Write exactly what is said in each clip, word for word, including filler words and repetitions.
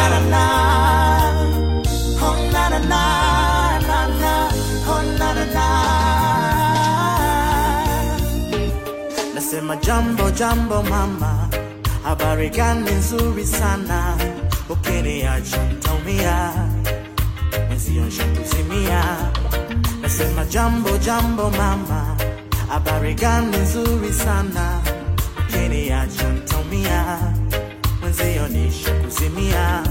na na, oh na na na na na, oh na na na. Nasema jambo jambo mama, habari gani nzuri sana, ukiniacha nitaumia, mwenzio kuzimia. Nasema jambo jambo mama, habari gani nzuri sana, ukiniacha nitaumia, mwenzio kuzimia.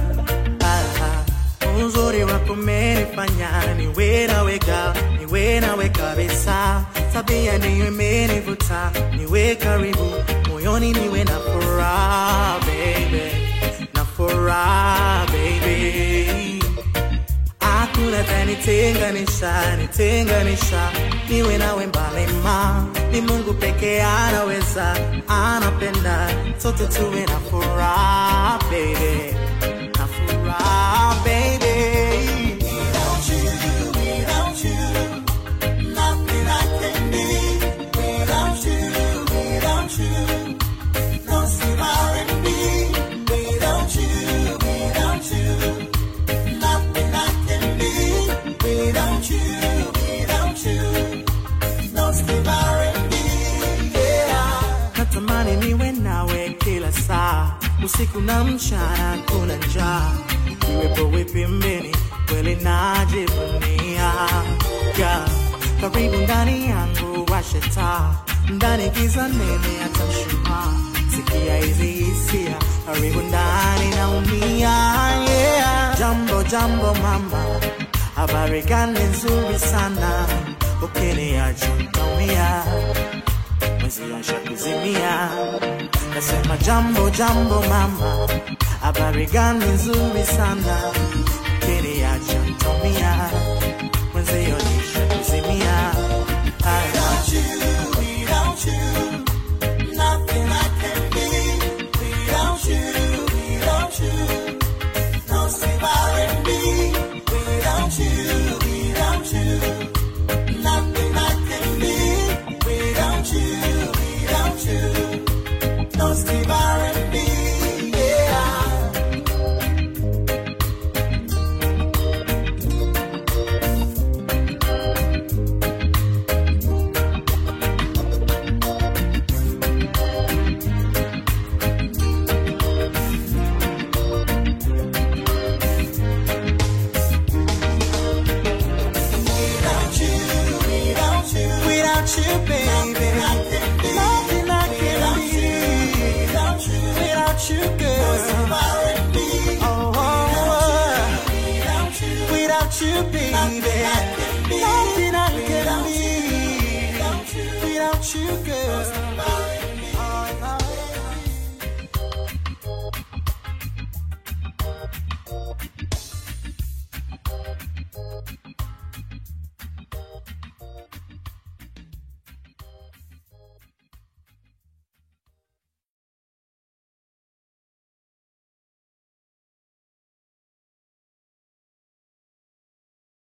Uzuri wako umenifanya niwe nawe ka, niwe nawe kabisa. Tabia ndiyo imenivuta niwe karibu, moyoni niwe na furaha baby, na furaha baby. Hakuna tanitenganisha, nitenganisha, niwe nawe mbali ma. Ni Mungu pekee anaweza, anapenda, sote tuwe na furaha baby, na furaha baby. Without you, without you, nothing I can be. Without you, without you, no sleep R and B. Without you, without you, nothing I can be. Without you, without you, no sleep R and B. Yeah. Natamani niwe nawe kila saa, usiku na mchana kuna njaa. Niwepo wipi mbeni, kweli najivunia. Yeah. Karibu ndani yangu washe taa, ndani giza nene hata mshumaa. Sikia hizi hisia, karibu ndani naumia. Yeah. Jambo jambo mama, habari gani nzuri sana, ukiniacha nitaumia, mwenzio kuzimia. Nasema jambo jambo mama, habari gani nzuri sana, ukiniacha nitaumia, mwenzio kuzimia. Without you, without you, nothing I can be. Without you, without you, no sleep R and B. Without you, without you, nothing I can be. Without you, without you, no sleep R and B. Without you, baby, nothing I can be. Without you, without you, girl, oh, oh, oh. Without you, baby, nothing I can be. Without you, girl.